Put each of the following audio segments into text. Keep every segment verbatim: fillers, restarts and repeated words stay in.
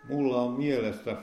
Mulla on mielessä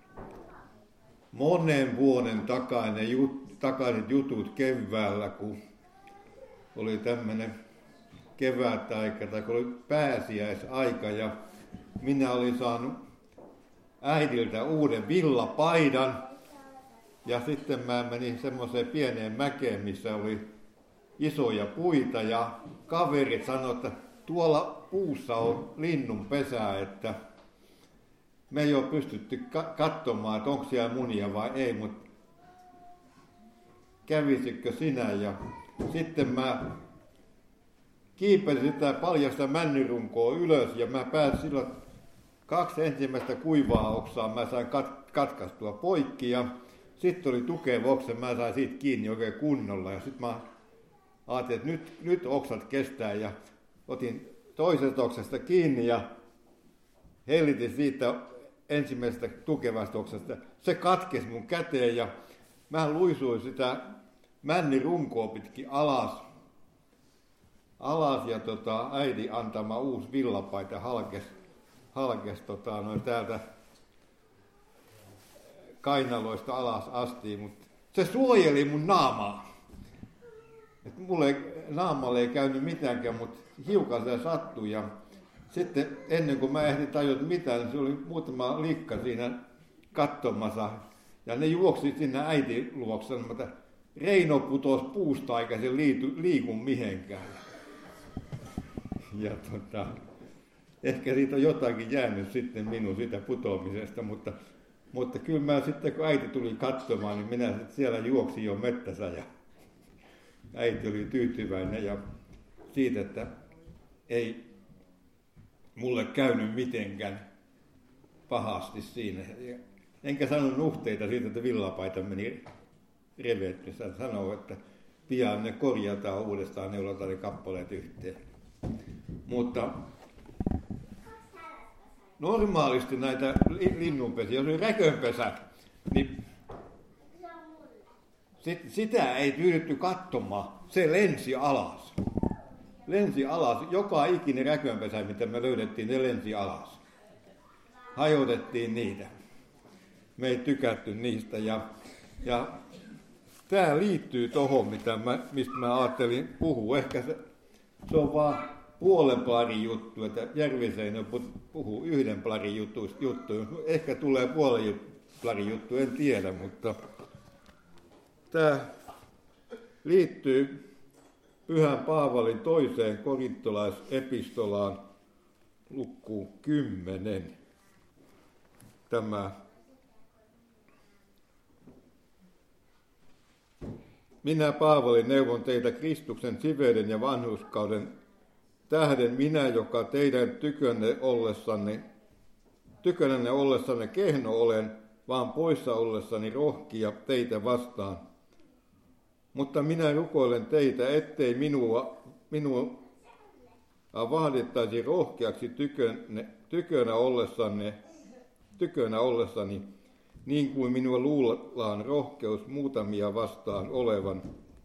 monen vuoden takainen jut, takaiset jutut keväällä, kun oli tämmöinen kevätaika, tai kun oli pääsiäisaika, ja minä olin saanut äidiltä uuden villapaidan, ja sitten mä menin semmoiseen pieneen mäkeen, missä oli isoja puita, ja kaverit sanoivat, että tuolla puussa on linnun pesä, että me ei ole pystytty katsomaan, että onko siellä munia vai ei, mutta kävisikö sinä? Ja sitten mä kiipesin sitä paljasta männyrunkoa ylös, ja mä pääsin silloin kaksi ensimmäistä kuivaa oksaa, mä sain kat- katkaistua poikki, ja sitten oli tukeva oksa, mä sain siitä kiinni oikein kunnolla, ja sitten mä ajattelin, että nyt, nyt oksat kestää, ja otin toisesta oksasta kiinni, ja hellitin siitä ensimmäisestä tukevasta oksasta. Se katkesi mun käteen, ja mä luisuin sitä männirunkoa pitkin alas, alas ja tota, äidin antama uusi villapaita halkesi halkes, tota, noin täältä kainaloista alas asti, mutta se suojeli mun naamaa. Et mulle naamalle ei käynyt mitäänkään, mutta hiukan se sattui. Ja sitten ennen kuin mä ehdin tajuta mitään, niin se oli muutama likka siinä katsomassa. Ja ne juoksi sinne äitin luokse sanomaan, että Reino putosi puusta eikä se liitu, liiku mihinkään. Ja tota, ehkä siitä on jotakin jäänyt sitten minun sitä putoamisesta, mutta, mutta kyllä mä sitten kun äiti tuli katsomaan, niin minä sitten siellä juoksin jo mettässä ja äiti oli tyytyväinen ja siitä, että ei mulle käynyt mitenkään pahasti siinä. Enkä sanonut nuhteita siitä, että villapaita meni revettyssä. Hän sanoi, että pian ne korjataan uudestaan, neulotaan ne kappaleet yhteen. Mutta normaalisti näitä linnunpesiä, jos oli räkönpesä, niin sit, sitä ei tyydytty katsomaan. Se lensi alas. Lensi alas. Joka ikinen räkönpesä, mitä me löydettiin, ne lensi alas. Hajotettiin niitä. Me ei tykätty niistä. Ja, ja tämä liittyy tuohon, mitä mä, mistä mä ajattelin puhua. Ehkä se, se on vaan puolen plarin juttu, että Järviseino puhuu yhden plarin juttu. Ehkä tulee puolen plarin juttu, en tiedä, mutta tämä liittyy Pyhän Paavalin toiseen korintolaisepistolaan lukuun kymmenen. Tämä minä Paavali neuvon teitä Kristuksen siveyden ja vanhurskauden tähden, minä, joka teidän tykönne ollessanne, tykönänne ollessanne kehno olen, vaan poissa ollessani rohkia teitä vastaan. Mutta minä rukoilen teitä, ettei minua, minua vahdittaisi rohkeaksi tykönne, tykönä, ollessanne, tykönä ollessani, niin kuin minua luullaan rohkeus muutamia vastaan olevan,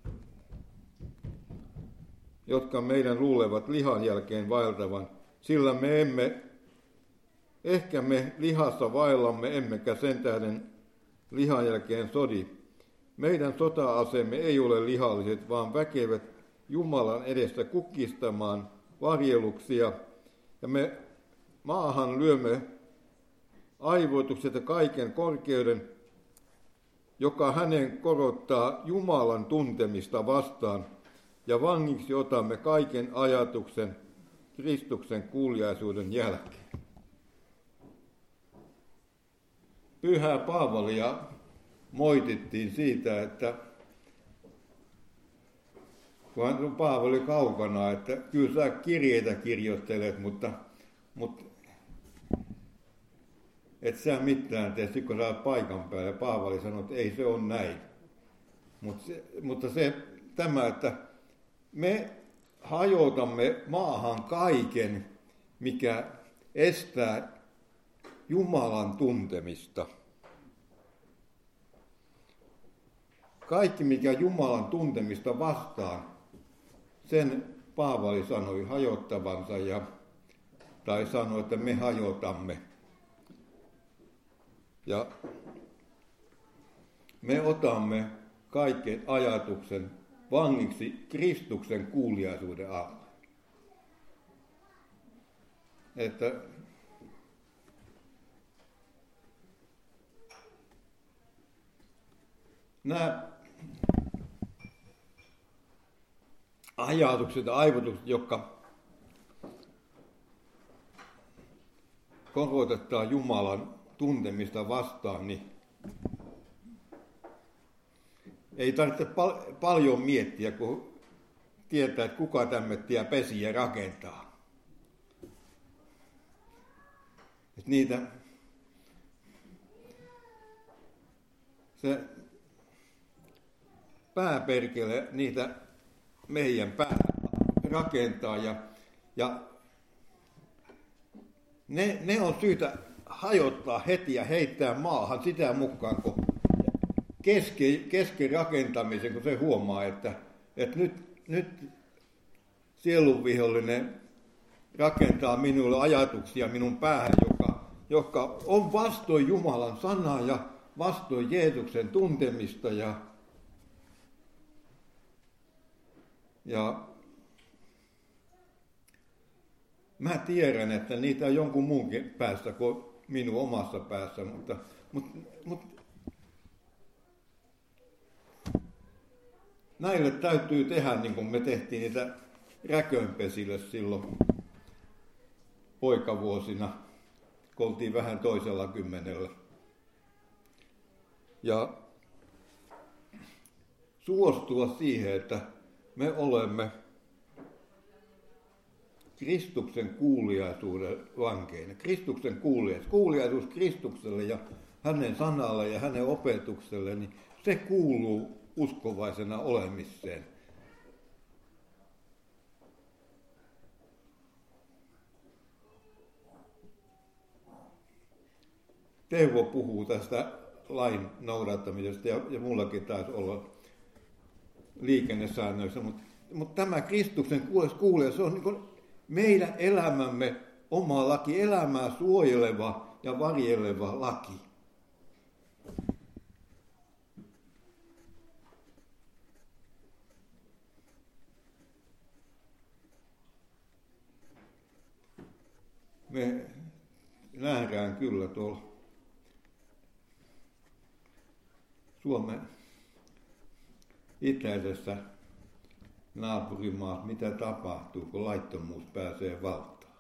jotka meidän luulevat lihan jälkeen vaeltavan, sillä me emme, ehkä me lihassa vaellamme, emmekä sen tähden lihan jälkeen sodi. Meidän sota-asemme ei ole lihalliset, vaan väkevät Jumalan edessä kukistamaan varjeluksia, ja me maahan lyömme aivoitukset ja kaiken korkeuden, joka hänen korottaa Jumalan tuntemista vastaan, ja vangiksi otamme kaiken ajatuksen Kristuksen kuuliaisuuden jälkeen. Pyhää Paavalia moitittiin siitä, että kun hän Paavali kaukana, että kyllä sä kirjeitä kirjoittelet, mutta, mutta et sä mitään tee, kun sä oot paikan päällä. Paavali sanoi, että ei se ole näin. Mut se, mutta se, tämä, että me hajotamme maahan kaiken, mikä estää Jumalan tuntemista. Kaikki, mikä Jumalan tuntemista vastaan, sen Paavali sanoi hajottavansa ja, tai sanoi, että me hajotamme. Ja me otamme kaiken ajatuksen vangiksi Kristuksen kuuliaisuuden alle. Että nämä ajatukset ja aivotukset, jotka korotetaan Jumalan tuntemista vastaan, niin ei tarvitse pal- paljon miettiä, kun tietää, että kuka tämmöisiä pesiä rakentaa. Että niitä, se pääperkele niitä meidän päällä rakentaa ja, ja ne, ne on syytä hajottaa heti ja heittää maahan sitä mukaan, kun kesken, kesken rakentamisen, kun se huomaa, että, että nyt, nyt sielunvihollinen rakentaa minulle ajatuksia minun päähän, joka, joka on vastoin Jumalan sanaa ja vastoin Jeesuksen tuntemista ja, ja mä tiedän, että niitä on jonkun muunkin päässä kuin minun omassa päässä, mutta, mutta, mutta näille täytyy tehdä niin kuin me tehtiin niitä räkönpesille silloin poikavuosina, kun oltiin vähän toisella kymmenellä. Ja suostua siihen, että me olemme Kristuksen kuuliaisuuden vankeina. Kristuksen kuuliaisuus, kuuliaisuus Kristukselle ja hänen sanalle ja hänen opetukselle, niin se kuuluu uskovaisena olemiseen. Teuvo puhuu tästä lain noudattamisesta ja, ja mullakin taisi olla liikennesäännöissä, mutta, mutta tämä Kristuksen kuuliaisuus, se on niin kuin meidän elämämme oma laki, elämää suojeleva ja varjeleva laki. Me nähdään kyllä tuolla Suomen itäisessä naapurimaassa, mitä tapahtuu, kun laittomuus pääsee valtaan.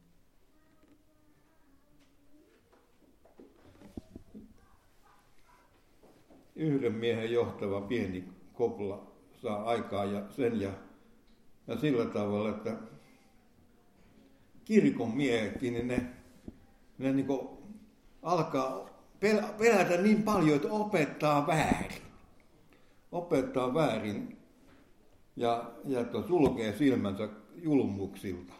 Yhden miehen johtava pieni kopla saa aikaa ja sen ja, ja sillä tavalla, että kirkon miehetkin, niin ne, ne niin kuin alkaa pelätä niin paljon, että opettaa väärin. Opettaa väärin ja, ja sulkee silmänsä julmuksilta.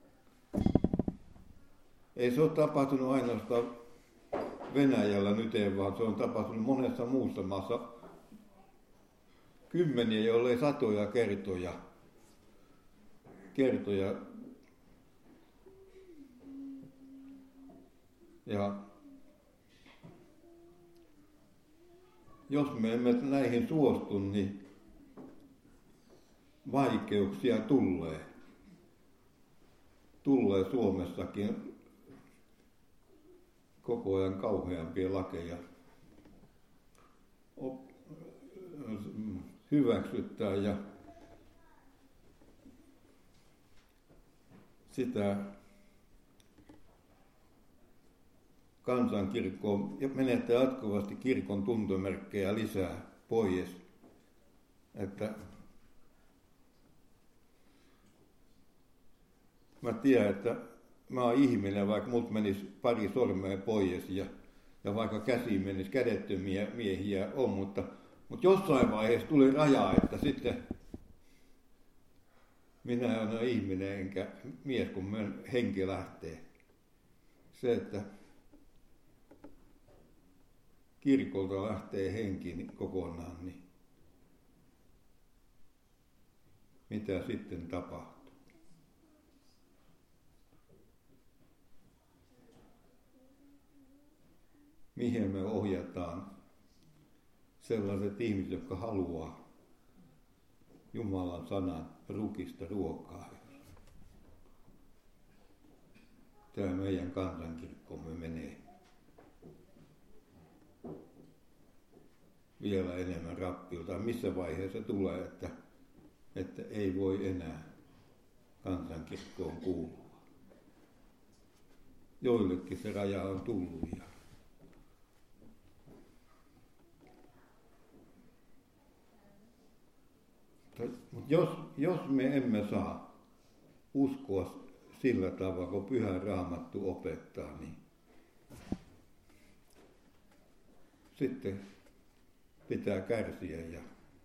Ei se ole tapahtunut ainoastaan Venäjällä nyt, vaan se on tapahtunut monessa muussa maassa kymmeniä, jollei satoja kertoja. kertoja. Ja jos me emme näihin suostu, niin vaikeuksia tulee. Tulee Suomessakin koko ajan kauheampia lakeja. Hyväksyttää ja sitä kansankirkkoon ja menettää jatkuvasti kirkon tuntomerkkejä lisää pois. Että mä tiedän, että mä oon ihminen, vaikka mut menisi pari sormea pois ja, ja vaikka käsi menisi, kädettömiä miehiä on, mutta, mutta jossain vaiheessa tuli raja, että sitten minä olen ihminen enkä mies, kun minun henki lähtee. Se, että kirkolta lähtee henki kokonaan, niin mitä sitten tapahtuu? mihin me ohjataan sellaiset ihmiset, jotka haluaa Jumalan sanan rukista ruokaa. Tämä meidän kansankirkkomme menee vielä enemmän rappiota. Missä vaiheessa tulee, että, että ei voi enää kansankirkkoon kuulua. Joillekin se raja on tullut. Ja mutta jos, jos me emme saa uskoa sillä tavalla, kun Pyhä Raamattu opettaa, niin sitten pitää kärsiä ja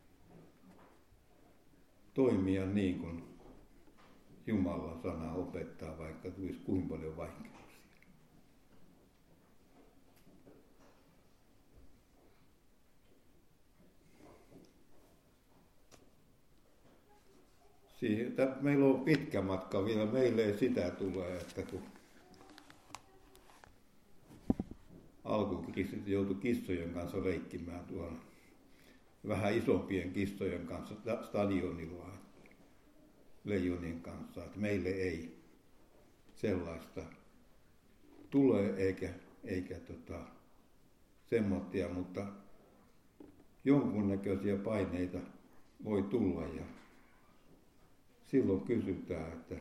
toimia niin kuin Jumalan sana opettaa, vaikka tulisi kuinka paljon vaikeuksia. Siihen, meillä on pitkä matka vielä, meille ei sitä tule, että kun alkukristit joutui kissojen kanssa leikkimään tuolla vähän isompien kissojen kanssa stadionilla, leijonien kanssa, että meille ei sellaista tule eikä, eikä tota, semmoittia, mutta jonkunnäköisiä paineita voi tulla ja silloin kysytään, että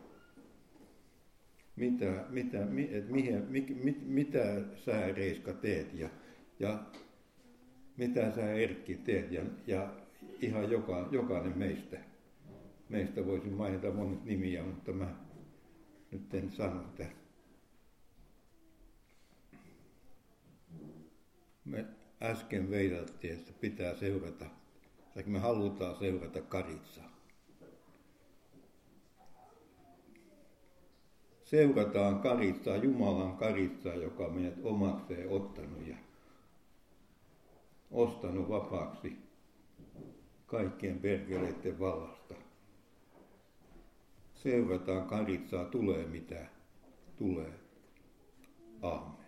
mitä, mitä, et mihin, mit, mitä sä Reiska teet ja, ja mitä sä Erkki teet ja, ja ihan joka, jokainen meistä. Meistä voisin mainita monet nimiä, mutta mä nyt en sano, että me äsken veidattiin, että pitää seurata, tai me halutaan seurata Karitsaa. Seurataan Karitsaa, Jumalan Karitsaa, joka on meidät omakseen ottanut ja ostanut vapaaksi kaikkien perkeleiden vallasta. Seurataan Karitsaa, tulee mitä tulee. Aamen.